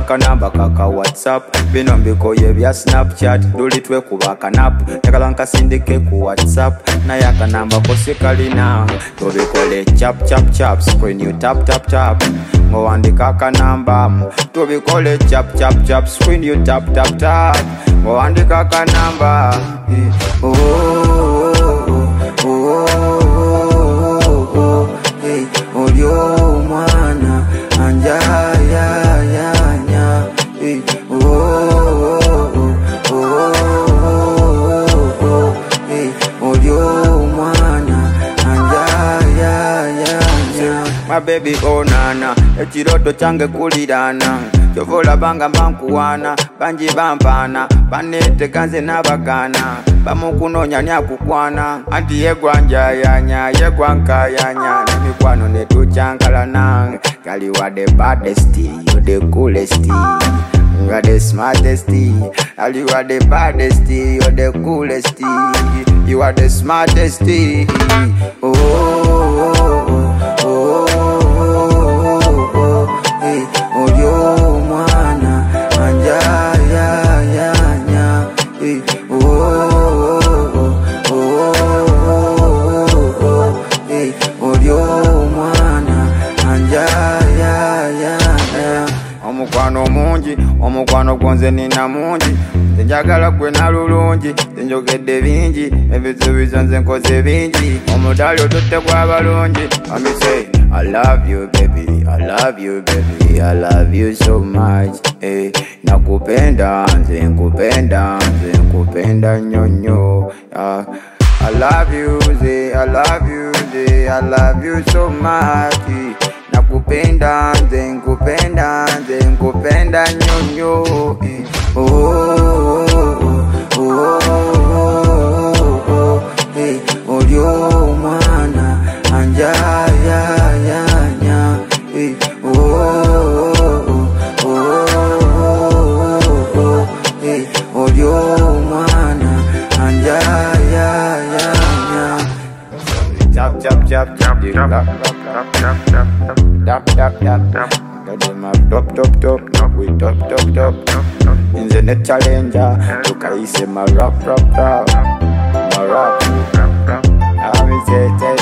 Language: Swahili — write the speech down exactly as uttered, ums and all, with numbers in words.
akanamba kaka WhatsApp bino mbikoye bya Snapchat dulitwe kubaka nap yakala nkasindike ku WhatsApp na yakanamba kose kalina tubikole chap chap chap screen you tap tap tap ngo andika akanamba tubikole chap chap chap screen you tap tap tap ngo andika akanamba oh oh oh oh hey olyo mwana anja ya ya nya hey oh oh oh hey olyo mwana anja ya ya nya my baby oh nana echiroto change kulirana chovola banga bankuwana banji bampana banete kanze nabagana bamukunonya nyakukwana anti yegwanja yanya yegwanka yanya nimikwano netuchankalana girl you are the baddest you the coolest you are the smartest girl you are the baddest you are the coolest you are the smartest oh oh oh oh oh hey olyo mwana anja ya ya nya hey oh oh oh hey olyo mwana anja ya ya ya omukwano mungi omukwano gonze nina mungi njagala gwe nalulungi njogedde bingi ebizubizo nze nkoze bingi omudali otutte gw'abalungi ami say I love you baby I love you baby I love you so much eh nakupenda nze nkupenda nze nkupenda nyonyo uh, I love you ze I love you ze I love you so much nakupenda nze nkupenda nze nkupenda nyonyo eh. oh oh oh oh oh hey olyo mwana anja ya ya nya hey oh oh oh hey olyo mwana anja ya ya nya chap chap chap chap chap chap chap chap chap chap top top top top we top top top in the net challenger tukaise ma rap rap rap ma rap rap rap I will say